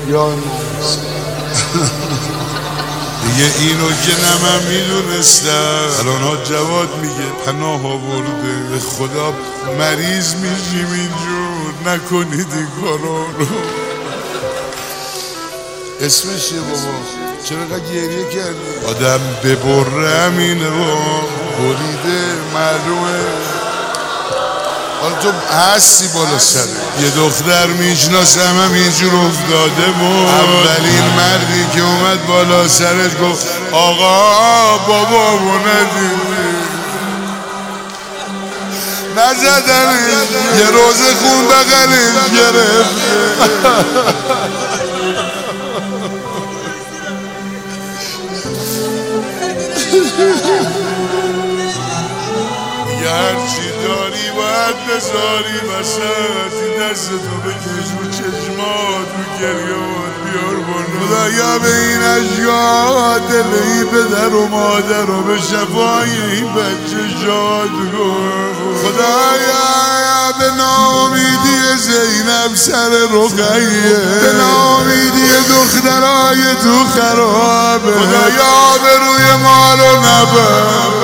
یا دیگه اینو که نمم میدونستم. الان جواد میگه پناه آورده، به خدا مریض میشیم اینجور، نکنید این کارا رو. اسمش چیه بابا؟ چرا اینقدر گریه کردی؟ آدم ببره همینه بابا، بریده معلومه. حالا تو هستی بالا سره. یه دختر میشناسم همینجور افتاده بود، اولین مردی که اومد بالا سرش گفت آقا بابامو ندیدی؟ نزدنش، یه روز خون بغلش گرفت. یه هرچی داری باید بذاری وسط، این دست تو بکش رو چشمات، رو گریهات بیار بالا. خدایا به این اشکا دل این پدر و مادر رو به شفای این بچه شاد کن. خدایا به ناامیدی زینب سر رقیه، به ناامیدی دخترای تو خرابه، خدایا به روی مال و نبر